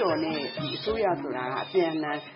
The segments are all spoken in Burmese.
တော်နဲ့ဒီအစိုးရဆိုတာအပြန်အလှန်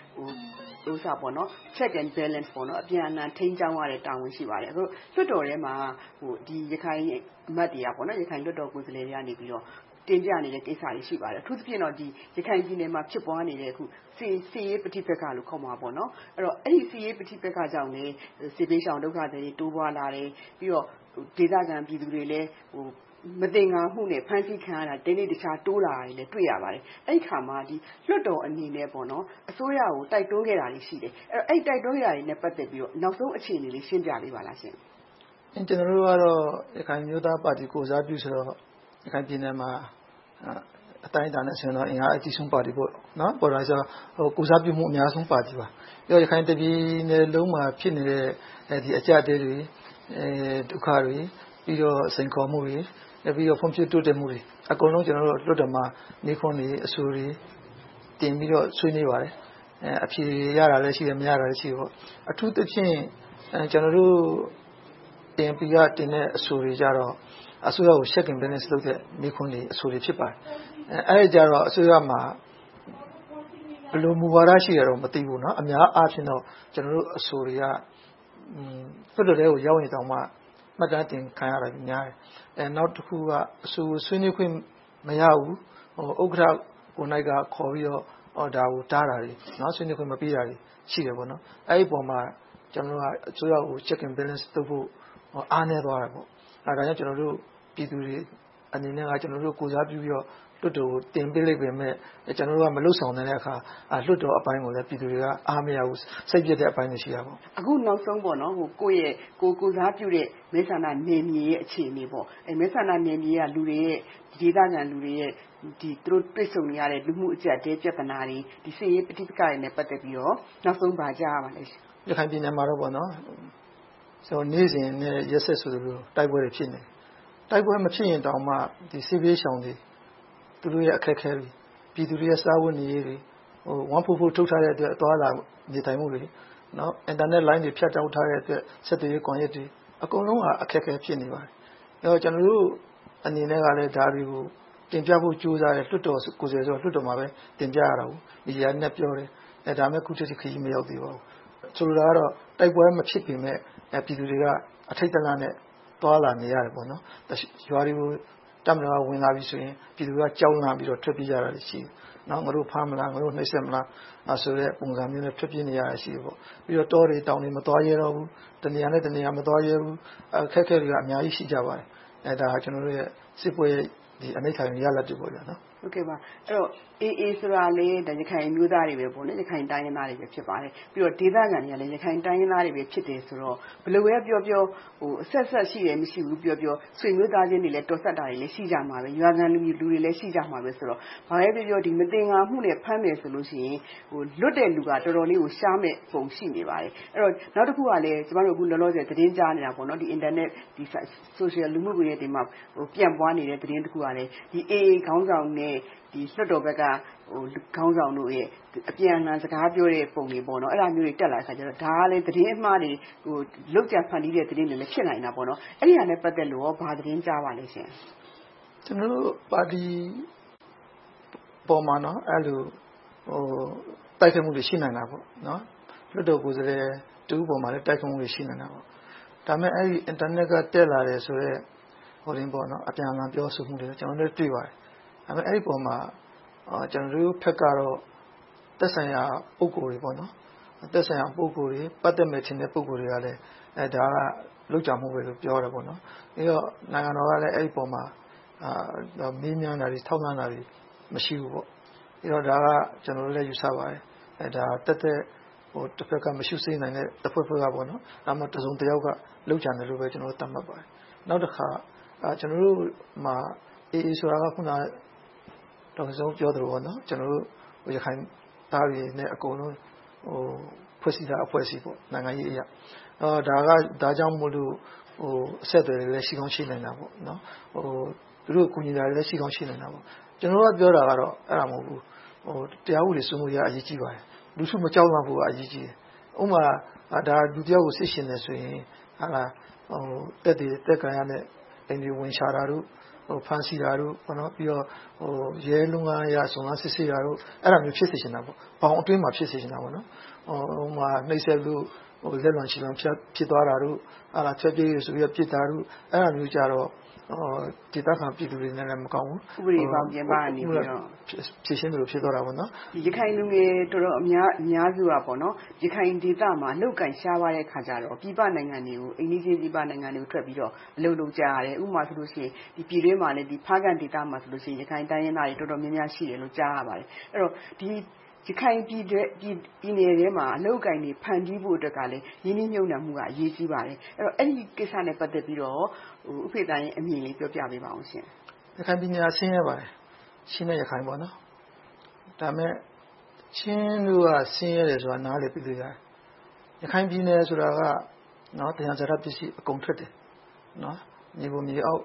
check and balance ပေါ့နော်အပြန်အလှန်ထိန်းကျောင်းရတဲ့တာဝန်ရှိပါတယ်အခုလွှတ်တော်ထဲမှာဒီရခိုင်အမတ်တွေကပေါ့နော်ရခိုင်လွှတ်တော်ကိုယ်စားလှယ်တွေကနေပြီးတော့တင်ပြနေတဲ့ကိစ္စတွေရှိပါတယ်အထူးသဖြင့်တော့ဒီရခိုင်ပြည်နယ်မှာဖြစ်ပွားနေတဲ့အခုစီရေးပဋိပက္ခလို့ခေါ်မှာပေါ့နော်အဲ့တော့အဲ့ဒီစီရေးပဋိပက္ခကြောင့်လည်းစစ်ပေးရှောင်ဒုက္ခတွေတိုးပွားလာတယ်ပြီးတော့ဒေသခံပြည်သူတွေလည်းမတင်ငါမှုနဲ့ဖမ်းဆီးခံရတာဒီနေ့တခြားတိုးလာတယ်လည်းတွေ့ရပါတယ်အဲ့ဒီခါမှာဒီလွှတ်တော်အနေနဲ့ပေါ့နော်အစိုးရကိုတိုက်တွန်းခဲ့တာတွေရှိတယ်အဲ့တိုက်တွန်းခဲ့တာတွေနဲ့ပတ်သက်ပြီးတော့နောက်ဆုံးအခြေအနေလေးရှင်းပြပေးပါလားရှင်ကျွန်တော်တို့ကတော့ရခိုင်မျိုးသားပါတီကိုစားပြုဆိုတော့ရခိုင်ပြည်နယ်မှာအတိုင်းအတာနဲ့ဆိုရင်တော့အင်အားအကြီးဆုံးပါတီပေါ့နော်ပေါ်လာဆိုကိုစားပြုမှုအများဆုံးပါတီပါပြီးတော့ရခိုင်တပြည်နယ်လုံးမှာဖြစ်နေတဲ့ဒီအကြအတဲတွေဒုက္ခတွေပြီးတော့စိန်ခေါ်မှုတွေပြီးတော့ဖွံ့ဖြိုးတိုးတက်မှုတွေအကုန်လုံးကျွန်တော်တို့လွှတ်တော်မှာနေခွန်းတွေအဆိုတွေတင်ပြီးတော့ဆွေးနွေးပါတယ်အဖြေရတာလည်းရှိတယ်မရတာလည်းရှိပေါ့အထူးသဖြင့်ကျွန်တော်တို့တင်ပြတင်တဲ့အဆိုတွေကြတော့အစိုးရကို check and balance လုပ်တဲ့နေခွန်းတွေအဆိုတွေဖြစ်ပါတယ်အဲ့ဒါကြတော့အစိုးရမှာဘယ်လိုမူဝါဒရှိရတော့မသိဘူးเนาะအများအားဖြင့်တော့ကျွန်တော်တို့အဆိုတွေကလွှတ်တော်ထဲကိုရောက်နေတောင်မှမှတ်တမ်းတင်ခံရတာများတယ်နောက်တစ်ခုကအဆိုဆွေးနွေးခွင့်မရဘူးဥက္ကဋ္ဌကိုနိုင်ကခေါ်ပြီးတော့ဒါကိုတားတာတွေเนาะဆွေးနွေးခွင့်မပေးတာတွေရှိတယ်ပေါ့နော်အဲ့ဒီပုံမှာကျွန်တော်တို့ကအစိုးရကို check and balance လုပ်ဖို့အားနည်းသွားတာပေါ့ဒါကြောင့်ကျွန်တော်တို့ပြည်သူတွေအနေနဲ့ကကျွန်တော်တို့ကိုစားပြုပြီးတော့လွှတ်တော်ကိုတင်ပေးလိုက်ပေမဲ့ကျွန်တော်တို့ကမလွတ်ဆောင်တဲ့အခါလွှတ်တော်အပိုင်းကိုလည်းပြည်သူတွေကအားမရဘူးစိတ်ပြည့်တဲ့အပိုင်းတွေရှိတာပေါ့အခုနောက်ဆုံးပေါ့နော်ကိုယ့်ရဲ့ကိုစားပြုတဲ့မဲဆန္ဒနယ်မြေရဲ့အခြေအနေပေါ့မဲဆန္ဒနယ်မြေကလူတွေရဲ့ဒေသခံလူတွေရဲ့ဒီသူတို့တွေ့ဆုံနေရတဲ့လူမှုအကျပ်အတည်းပြဿနာတွေဒီစစ်ရေးပဋိပက္ခတွေနဲ့ပတ်သက်ပြီးတော့နောက်ဆုံးဗာကြားရပါလဲရခိုင်ပြည်နယ်မှာတော့ပေါ့နော်ဆိုနေ့စဉ်နဲ့ရက်ဆက်ဆိုလိုတိုက်ပွဲတွေဖြစ်နေတိုက်ပွဲမဖြစ်ရင်တောင်မှဒီစစ်ပေးရှောင်တွေသူတို့ရဲ့အခက်အခဲတွေပြည်သူတွေရဲ့စားဝတ်နေရေးတွေ144ထုတ်ထားတဲ့အတွက်အသွားလာနေထိုင်မှုတွေနော်အင်တာနက်လိုင်းတွေဖြတ်တောက်ထားတဲ့အတွက်ဆက်သွယ်ရေးကွန်ရက်တွေအကုန်လုံးကအခက်အခဲဖြစ်နေပါတယ်အဲတော့ကျွန်တော်တို့အနေနဲ့ကလည်းဒါတွေကိုတင်ပြဖို့ကြိုးစားတယ်လွှတ်တော်ကိုယ်စားဆိုလွှတ်တော်မှာပဲတင်ပြရတာဘူးဒီရနဲ့ပြောတယ်ဒါမဲ့ခုတည်းခရီးမရောက်သေးပါဘူးဆိုလိုတာကတော့တိုက်ပွဲမဖြစ်ပေမဲ့ပြည်သူတွေကအထိတ်တလန့်နဲ့သွားလာနေရတယ်ပေါ့နော်ရွာတွေကိုတမန်တော်ဝင်လာပြီဆိုရင်ပြည်သူကကြောက်လန့်ပြီးတော့ထွက်ပြေးကြတာရှိတယ်နော်ငါတို့ဖမ်းမလားငါတို့နှိပ်စက်မလားဆိုတဲ့ပုံစံမျိုးနဲ့ထွက်ပြေးနေရတာရှိတယ်ပေါ့ပြီးတော့တောတွေတောင်တွေမသွားရတော့ဘူးတနေရာနဲ့တနေရာမသွားရဘူးအခက်အခဲတွေကအများကြီးရှိကြပါတယ်ဒါကျွန်တော်တို့ရဲ့စစ်ပွဲဒီအနိဋ္ဌာရုံရလတ်တွေပေါ့ဗျာနော်ဟုတ်ကဲ့ပါအဲ့တော့အေးဆိုတာလေရခိုင်မျိုးသားတွေပဲပေါ့နော်ရခိုင်တိုင်းရင်းသားတွေပဲဖြစ်ပါတယ်ပြီးတော့ဒေသခံတွေကလည်းရခိုင်တိုင်းရင်းသားတွေပဲဖြစ်တယ်ဆိုတော့ဘယ်လိုပဲပြောအဆက်ရှိတယ်မရှိဘူးပြောဆွေမျိုးသားချင်းတွေလည်းတော်ဆက်တာတွေလည်းရှိကြမှာပဲရွာခံလူတွေလည်းရှိကြမှာပဲဆိုတော့ဘာပဲပြောဒီမတင်ငါမှုနဲ့ဖမ်းမယ်ဆိုလို့ရှိရင်လွတ်တဲ့လူကတော်တော်လေးကိုရှားမဲ့ပုံရှိနေပါတယ်အဲ့တော့နောက်တစ်ခုကလည်းကျမတို့အခုလောလောဆယ်သတင်းကြားနေတာပေါ့နော်ဒီ internet ဒီ social လူမှုကွန်ရက်တွေမှာပြန့်ပွားနေတဲ့သတင်းတစ်ခုကလည်းဒီ AA ခေါင်းဆောင်နဲ့ဒီလွှတ်တော်ဘက်ကခေါင်းဆောင်တို့ရဲ့အပြန်အလှန်စကားပြောတဲ့ပုံတွေပေါ့နော်အဲ့ဒါမျိုးတွေတက်လာခါကျတော့ဒါကလည်းသတင်းအမှားတွေလုတ်ကြဖန်တီးတဲ့သတင်းတွေလည်းဖြစ်နိုင်တာပေါ့နော်အဲ့ဒီဟာနဲ့ပတ်သက်လို့ရောဘာသတင်းကြားပါလဲရှင်ကျွန်တော်တို့ပါတီပေါ်မှာနော်အဲ့လိုတိုက်ခိုက်မှုတွေရှိနိုင်တာပေါ့နော်လွှတ်တော်ကိုယ်စားလှယ်တူပေါ်မှာလည်းတိုက်ခိုက်မှုတွေရှိနိုင်တာပေါ့ဒါပေမဲ့အဲ့ဒီ internet ကတက်လာတယ်ဆိုတော့ပေါ့နော်အပြန်အလှန်ပြောဆိုမှုတွေကျွန်တော်တို့တွေ့ပါတယ်ဒါပေမဲ့အဲ့ဒီပုံမှာကျွန်တော်တို့ဖက်ကတော့သက်ဆိုင်ရာပုဂ္ဂိုလ်တွေပေါ့နော်သက်ဆိုင်ရာပုဂ္ဂိုလ်တွေပတ်သက်မဲ့ခြင်းတဲ့ပုဂ္ဂိုလ်တွေကလည်းဒါကလောက်ကြမှုပဲလို့ပြောတယ်ပေါ့နော်ပြီးတော့နိုင်ငံတော်ကလည်းအဲ့ဒီပုံမှာမင်းများတာတွေထောက်လှမ်းတာတွေမရှိဘူးပေါ့ပြီးတော့ဒါကကျွန်တော်တို့လည်းယူဆပါတယ်ဒါတက်တစ်ဖက်ကမရှိစိမ့်နိုင်တဲ့တစ်ဖက်ကပေါ့နော်ဒါမှတစုံတစ်ယောက်ကလောက်ကြတယ်လို့ပဲကျွန်တော်တို့သတ်မှတ်ပါတယ်နောက်တစ်ခါကျွန်တော်တို့မှာအေးဆိုတာကခုနတော့ဆုံးပြောတယ်ပေါ့နော်ကျွန်တော်တို့ရခိုင်သားတွေနဲ့အကုန်လုံးဖွဲ့စည်းတာအဖွဲ့အစည်းပေါ့နိုင်ငံရေးအရာဒါကြောင့်မို့လို့အဆက်အသွယ်တွေလည်းရှိကောင်းရှိနိုင်တာပေါ့နော်သူတို့ကူညီတာလည်းရှိကောင်းရှိနိုင်တာပေါ့ကျွန်တော်တို့ပြောတာကတော့အဲ့ဒါမဟုတ်ဘူးတရားဥပဒေစိုးမိုးရေးအရေးကြီးပါတယ်လူစုမကြောက်လန့်ဖို့အရေးကြီးတယ်ဥပမာဒါလူတယောက်ကိုစစ်ရှင်နေဆိုရင်ဟာလာတက်ကံရနဲ့အိမ်တွေဝင်ရှာတာတို့ဖန်စီတာတို့ပြီးတော့ရဲလုံငန်းရစုံစမ်းစစ်ဆေးတာတို့အဲ့ဒါမျိုးဖြစ်စေချင်တာပေါ့ဘောင်အတွင်းမှာဖြစ်စေချင်တာပေါ့နှိပ်စက်လို့လက်လွန်ခြေလွန်ဖြစ်သွားတာတို့ချက်ပြေးဆိုပြီးပြစ်တာတို့အဲ့ဒါမျိုးကြတော့ဒေသခံပြည်သူတွေနဲ့လည်းမကောင်းဘူးဥပဒေပေါင်းပြင်ပကနေပြီးတော့ဖြည့်ရှင်းလို့ဖြစ်သွားတာပေါ့နော်ရခိုင်လူငယ်တော်တော်အများစုကပေါ့နော်ရခိုင်ဒေသမှာလောက်ကန်ရှားသွားတဲ့ခါကျတော့ပြည်ပနိုင်ငံတွေကိုအိန္ဒိယပြည်ပနိုင်ငံတွေကိုထွက်ပြီးတော့အလုပ်လုပ်ကြရတယ်ဥပမာဆိုလို့ရှိရင်ဒီပြည်တွင်းမှာလည်းဒီဖားကန်ဒေသမှာဆိုလို့ရှိရင်ရခိုင်တိုင်းရင်းသားတွေတော်တော်များများရှိတယ်လို့ကြားရပါတယ်အဲ့တော့ဒီရခိုင်ပြည်နယ်ထဲမှာအလုပ်ကိုင်တွေဖန်တီးဖို့အတွက်ကလည်းရင်းနှီးမြှုပ်နှံမှုကအရေးကြီးပါတယ်အဲ့တော့အဲ့ဒီကိစ္စနဲ့ပတ်သက်ပြီးတော့ဥဖေသားရဲ့အမြင်လေးပြောပြပေးပါအောင်ရှင်ရခိုင်ပြည်နယ်ဆင်းရဲပါတယ်ရှင်းတဲ့ရခိုင်ပေါ့နော်ဒါမဲ့ချင်းတို့ကဆင်းရဲတယ်ဆိုတာနားလည်ပြီးလို့ရတယ်ရခိုင်ပြည်နယ်ဆိုတာကတရားစရပစ္စည်းအကုန်ထွက်တယ်မြေပေါ်မြေအောက်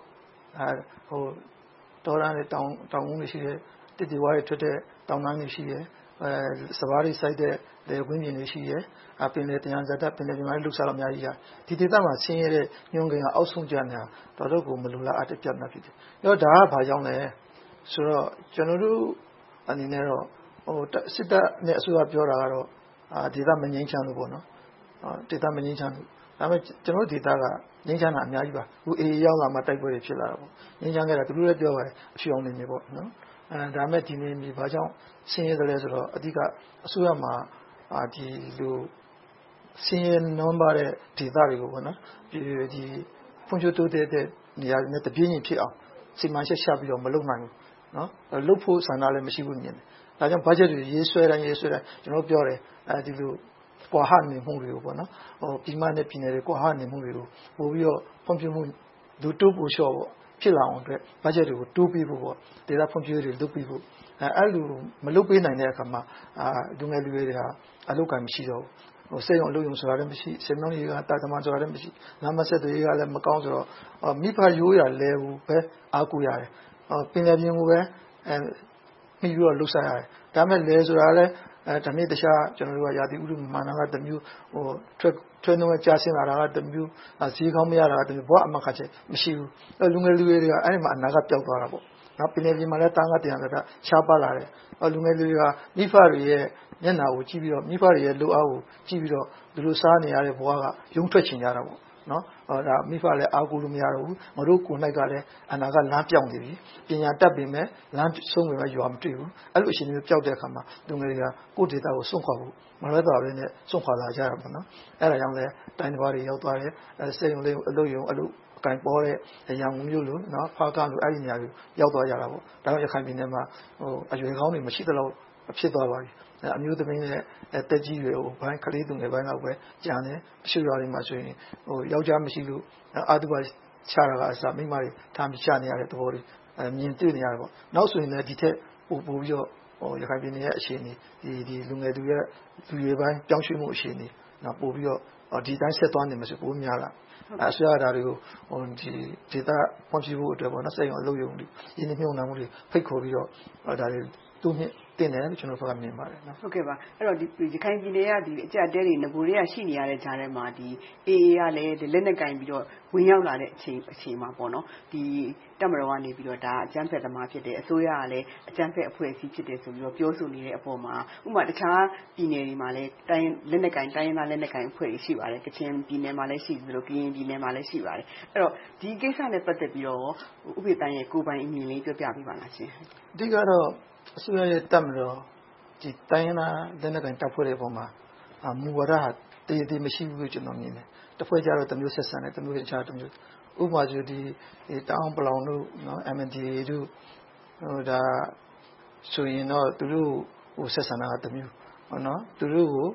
တောရတဲ့တောင်ကုန်းတွေရှိတယ်တစ်တီဝါတွေထွက်တဲ့တောင်တန်းတွေရှိတယ်စဘာတွေစိုက်တဲ့လေကွင်းပြင်တွေရှိတယ်ပင်လေတရားစရပင်လေပြမိုင်းလှုပ်ရှားတော့အများကြီးရတယ်ဒီဒေသမှာဆင်းရဲတဲ့ညွန့်ကိန်းကအောက်ဆုံးကျနေတာတော်တော်ကိုမလိုလားအပ်တဲ့ပြဿနာဖြစ်တယ်ဒါကဘာကြောင့်လဲဆိုတော့ကျွန်တော်တို့အနေနဲ့တော့စစ်တပ်နဲ့အစိုးရပြောတာကတော့ဒေသမငြိမ်းချမ်းလို့ပေါ့နော်ဒေသမငြိမ်းချမ်းလို့ဒါပေမဲ့ကျွန်တော်တို့ဒေသကငြိမ်းချမ်းတာအများကြီးပါအခုအေးရောက်လာမှတိုက်ပွဲတွေဖြစ်လာတာပေါ့ငြိမ်းချမ်းခဲ့တာသူတို့လည်းပြောပါတယ်အဖြူအောင်နေနေပေါ့နော်ဒါပေမဲ့ဒီနေ့မြေဘာကြောင့်ဆင်းရဲတယ်လဲဆိုတော့အဓိကအစိုးရမှာဒီလိုဆင်းရဲနွမ်းပါတဲ့ဒေသတွေကိုပေါ့နော်ဒီဖွံ့ဖြိုးတိုးတက်တဲ့နေရာတွေနဲ့တပြင်းညီဖြစ်အောင်စီမံချက်ချပြီးတော့မလုပ်နိုင်ဘူးလုပ်ဖို့ဆန္ဒလည်းမရှိဘူးမြင်တယ်ဒါကြောင့် budget တွေရေးဆွဲတိုင်းကျွန်တော်ပြောတယ်ဒီလိုကွာဟနေမှုတွေကိုပေါ့နော်ပြည်မနဲ့ပြည်နယ်တွေကွာဟနေမှုတွေကိုပို့ပြီးတော့ဖွံ့ဖြိုးမှုလူတိုးပို့လျှော့ပေါ့ဖြစ်လာအောင်အတွက် budget တွေကိုတိုးပေးဖို့ပေါ့ဒေသဖွံ့ဖြိုးရေးတွေလုပ်ပေးဖို့အဲ့လိုမလုပ်ပေးနိုင်တဲ့အခါမှာလူငယ်လူရွယ်တွေဟာအလုပ်ကမရှိတော့ဘူးစိတ်အောင်အလုပ်ရုံဆိုတာလည်းမရှိစေမင်းကြီးကတာသမန်ဆိုတာလည်းမရှိလမ်းမဆက်တွေကလည်းမကောင်းဆိုတော့မိဖရိုးရလဲဘူးပဲအားကိုရတယ်ပင်လယ်ပြင်ကိုပဲမိပြီးတော့လှုပ်ရှားရတယ်ဒါမဲ့လဲဆိုတာလည်းဓမြစ်တခြားကျွန်တော်တို့ကရာသီဥတုမှန်တာကတမျိုးထွေးနှုန်းကြာဆင်းလာတာကတမျိုးဈေးကောင်းမရတာကတမျိုးဘာအမှခါချက်မရှိဘူးလူငယ်လူရွယ်တွေကအဲ့ဒီမှာအနာကပျောက်သွားတာပေါ့ပင်လယ်ပြင်မှာလည်းတားငါတရားဆိုတာရှားပါလာတယ်လူငယ်လူတွေကမိဖတွေရဲ့မျက်နှာကိုကြည့်ပြီးတော့မိဖတွေရဲ့လိုအားကိုကြည့်ပြီးတော့သူတို့စားနေရတဲ့ဘဝကယုံထွက်ချင်ကြတာပေါ့ဒါမိဖလည်းအားကိုးလို့မရတော့ဘူးငါတို့ကိုယ်၌ကလည်းအနာကလမ်းပြောင်းနေပြီပညာတတ်ပေမဲ့လမ်းဆုံးပေမဲ့ရွာမတွေ့ဘူးအဲ့လိုအရှင်မျိုးပျောက်တဲ့အခါမှာလူငယ်တွေကကိုယ့်ဒေတာကိုစွန့်ခွာဖို့မလွဲတော့ဘဲနဲ့စွန့်ခွာလာကြတာပေါ့နော်အဲ့ဒါကြောင့်လည်းတိုင်းတစ်ပါးတွေရောက်သွားတယ်စိတ်ယုံလေးအလုပ်ယုံအလုပ်ကင်ပေါ်တဲ့ရန်ကုန်မြို့လိုဖားကလိုအဲ့ဒီနေရာတွေရောက်သွားကြတာပေါ့ဒါကြောင့်ရခိုင်ပြည်နယ်မှာအရွယ်ကောင်းတွေမရှိသလောက်ဖြစ်သွားပါပြီအမျိုးသမီးနဲ့တက်ကြီးတွေဘိုင်းကလေးသူငယ်ပိုင်းလောက်ပဲကြံတယ်တချို့ရွာတွေမှာဆိုရင်ယောက်ျားမရှိလို့အာတုဘချတာကအစမိန်းမတွေထားပြီးချနေရတဲ့သဘောတွေမြင်တွေ့နေရတယ်ပေါ့နောက်ဆိုရင်လည်းဒီထက်ပိုပြီးတော့ရခိုင်ပြည်နယ်ရဲ့အခြေအနေဒီလူငယ်သူရဲ့လူရွယ်ပိုင်းပြောင်းရွှေ့မှုအခြေအနေပို့ပြီးတော့ဒီတိုင်းဆက်သွားနေမှာဆိုပိုများလာအစိုးရဓာတ်တွေကိုဒီဒေတာဖွံ့ဖြိုးဖို့အတွက်ပေါ့နော်စိတ်ရောအလုပ်ရုံတွေရင်းနှီးမြှုပ်နှံမှုတွေဖိတ်ခေါ်ပြီးတော့ဒါတွေသူ့မြင့်တင်တယ်လို့ကျွန်တော်တို့ကမြင်ပါတယ်နော်ဟုတ်ကဲ့ပါအဲ့တော့ဒီရခိုင်ပြည်နယ်ကဒီအကြက်တဲတွေငကိုတွေကရှိနေရတဲ့ဂျားထဲမှာဒီ AA ကလည်းဒီလက်နက်ကင်ပြီးတော့ဝင်ရောက်လာတဲ့အချိန်မှာပေါ့နော်ဒီတပ်မတော်ကနေပြီးတော့ဒါအကြမ်းဖက်သမားဖြစ်တယ်အစိုးရကလည်းအကြမ်းဖက်အဖွဲ့အစည်းဖြစ်တယ်ဆိုပြီးတော့ပြောဆိုနေတဲ့အပေါ်မှာဥပမာတခြားပြည်နယ်တွေမှာလည်းလက်နက်ကင်တိုင်းရင်းသားလက်နက်ကင်အဖွဲ့တွေရှိပါတယ်ကချင်ပြည်နယ်မှာလည်းရှိသလိုကရင်ပြည်နယ်မှာလည်းရှိပါတယ်အဲ့တော့ဒီကိစ္စနဲ့ပတ်သက်ပြီးတော့ဥပဒေတိုင်းရဲ့ကိုယ်ပိုင်အမြင်လေးပြောပြပေးပါလားရှင်အဓိကတော့အစိုးရရဲ့တပ်မတော်ဒီတိုင်းရင်းသားလက်နက်ကင်တပ်ဖွဲ့တွေပေါ်မှာမူဝါဒဟာတည်တည်မရှိဘူးလို့ကျွန်တော်မြင်တယ်တစ်ဖွဲ့ကြတော့တစ်မျိုးဆက်ဆံတယ်တစ်မျိုးတခြားတစ်မျိုးဥပမာဆိုဒီတောင်ပလောင်တို့MNDAA တို့ဒါဆိုရင်တော့သူတို့ဆက်ဆံတာကတစ်မျိုးသူတို့ကို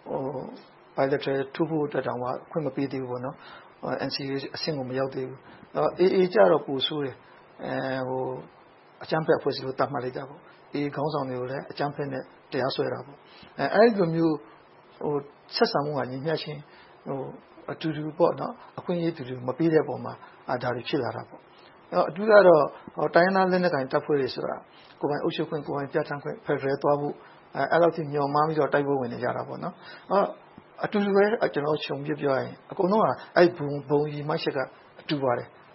bilateral ထိုးဖို့အတွက်တောင်မှခွင့်မပေးသေးဘူးပေါ့နော်NCA အဆင့်ကိုမရောက်သေးဘူးAA ကြတော့ပိုဆိုးတယ်အကြမ်းဖက်အဖွဲ့အစည်းကိုတတ်မှတ်လိုက်တာပေါ့AA ခေါင်းဆောင်တွေကိုလည်းအကြမ်းဖက်နဲ့တရားစွဲတာပေါ့အဲ့ဒီလိုမျိုးဆက်ဆံမှုကညီမျှချင်းအတူတူပေါ့နော်အခွင့်အရေးတူတူမပေးတဲ့ပုံမှာဒါတွေဖြစ်လာတာပေါ့အတူကတော့တိုင်းရင်းသားလက်နက်ကိုင်တပ်ဖွဲ့တွေဆိုတာကိုယ်ပိုင်အုပ်ချုပ်ခွင့်ကိုယ်ပိုင်ပြဋ္ဌာန်းခွင့်ဖယ်ဒရယ်သွားဖို့အဲ့လောက်ထိမျှော်မှန်းပြီးတော့တိုက်ပွဲဝင်နေကြတာပေါ့နော်အတူတူပဲကျွန်တော်ခြုံပြပြောရရင်အကုန်လုံးကအဲ့ဘုံရီမိုက်ချက်ကအတူပါတယ်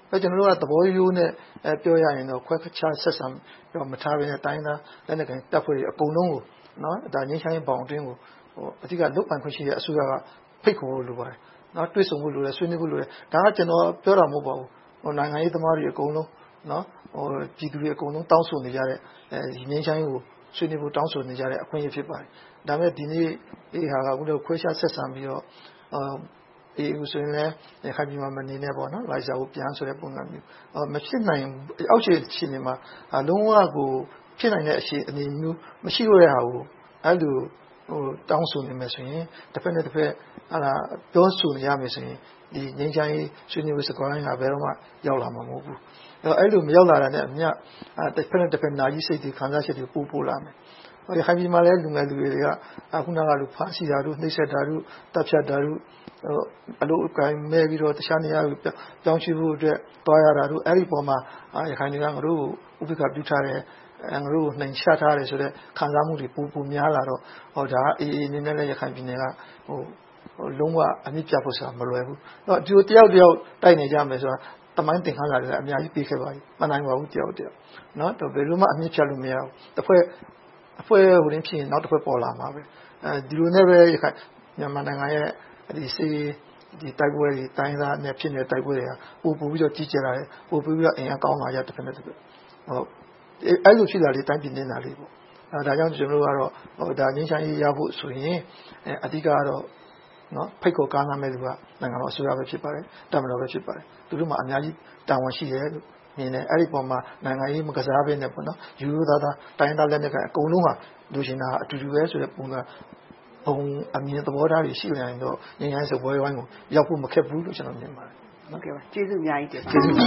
ကျွန်တော်တို့ကသဘောရိုးနဲ့ပြောရရင်တော့ခွဲခြားဆက်ဆံတော့မထားဘဲနဲ့တိုင်းသားလက်နက်ကိုင်တပ်ဖွဲ့တွေအကုန်လုံးကိုနော်ဒါငြိမ်းချမ်းရေးဘောင်အတွင်းကိုအဓိကလုတ်ပိုင်ခွင့်ရှိတဲ့အစိုးရကဖိတ်ခေါ်လို့လိုပါတယ်နော်တွေ့ဆုံဖို့လိုတယ်ဆွေးနွေးဖို့လိုတယ်ဒါကကျွန်တော်ပြောတာမဟုတ်ပါဘူးနိုင်ငံရေးသမားတွေအကုန်လုံးနော်ပြည်သူတွေအကုန်လုံးတောင်းဆိုနေကြတဲ့ဒီငြိမ်းချမ်းရေးကိုဆွေးနွေးဖို့တောင်းဆိုနေကြတဲ့အခွင့်အရေးဖြစ်ပါတယ်ဒါပေမဲ့ဒီနေ့ဟာကအခုခွဲခြားဆက်ဆံပြီးတော့ဆိုရင်လည်းခိုင်ပြည်မှာမနေနဲ့ပေါ့နော်လိုက်စားဖို့ပြန်ဆိုတဲ့ပုံစံမျိုးမဖြစ်နိုင်အောက်ခြေအခြေအနေမှာလုံးဝကိုဖြစ်နိုင်တဲ့အခြေအနေမျိုးမရှိတော့တဲ့ဟာကိုအဲ့လိုတောင်းဆိုနေမယ်ဆိုရင်တစ်ဖက်နဲ့တစ်ဖက်ပြောဆိုနေရမယ်ဆိုရင်ဒီငြိမ်းချမ်းရေးဆွေးနွေးဖို့စကားတိုင်းကဘယ်တော့မှရောက်လာမှာမဟုတ်ဘူးအဲ့လိုမရောက်လာတာနဲ့အမျှတစ်ဖက်နဲ့တစ်ဖက်နာကြီးစိတ်တွေခံစားချက်တွေပို့လာမယ်ခိုင်ပြည်မှာလည်းလူငယ်လူတွေကခုနကလိုဖမ်းဆီးတာတို့နှိပ်စက်တာတို့တပ်ဖြတ်တာတို့အလို့အကိုင်မဲ့ပြီးတော့တခြားနေရာကိုပြောင်းရွှေ့ဖို့အတွက်တွားရတာတို့အဲ့ဒီပုံမှာရခိုင်တွေကငါတို့ဥပက္ခပြုထားတယ်ငါတို့နှိမ်ချထားတယ်ဆိုတော့ခံစားမှုတွေပိုများလာတော့ဒါအေးအေးနည်းနည်းလေးရခိုင်ပြည်နယ်ကလုံးဝအမြင့်ပြတ်ဖို့ဆိုတာမလွယ်ဘူးဒီတယောက်တိုက်နေကြမယ်ဆိုတာတမိုင်းတင်ခန်းလာတယ်အများကြီးပြီးခဲ့ပါပြီမနိုင်ပါဘူးတယောက်နော်တော့ဘယ်လိုမှအမြင့်ဖြတ်လို့မရဘူးတစ်ဖွဲ့အဖွဲ့ဟိုရင်းဖြစ်ရင်နောက်တစ်ဖွဲ့ပေါ်လာမှာပဲဒီလိုနဲ့ပဲရခိုင်မြန်မာနိုင်ငံရဲ့ဒီတိုက်ပွဲတွေတိုင်းသားနဲ့ဖြစ်နေတဲ့တိုက်ပွဲတွေကပို့ပြီးတော့ကြီးကျယ်လာတယ်ပို့ပြီးတော့အင်အားကောင်းလာကြတစ်ဖက်နဲ့တစ်ဖက်အဲ့လိုဖြစ်လာလေတိုင်းပြည်နေတာလေးပေါ့ဒါကြောင့်ကျွန်တော်တို့ကတော့ဒါငင်းချမ်းရေးရဖို့ဆိုရင်အဓိကတော့နော်ဖိတ်ခေါ်ကားနာမဲ့လူကနိုင်ငံတော်အစိုးရပဲဖြစ်ပါတယ်တပ်မတော်ပဲဖြစ်ပါတယ်သူတို့မှအများကြီးတာဝန်ရှိတယ်လို့မြင်တယ်အဲ့ဒီပုံမှာနိုင်ငံရေးမကစားဘဲနဲ့ပေါ့နော်ယူရိုသားတိုင်းသားလက်နက်ကအကုန်လုံးဟာလူရှင်တာအတူတူပဲဆိုတဲ့ပုံစံဘုံအမြင်သဘောထားတွေရှိနေရင်တော့ငြိမ်းချမ်းရေးစပွဲဝိုင်းကိုရောက်ဖို့မခက်ဘူးလို့ကျွန်တော်မြင်ပါတယ်ဟုတ်ကဲ့ပါကျေးဇူးအများကြီးတင်ကျေးဇူး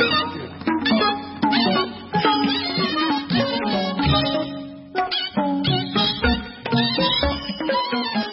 ပါ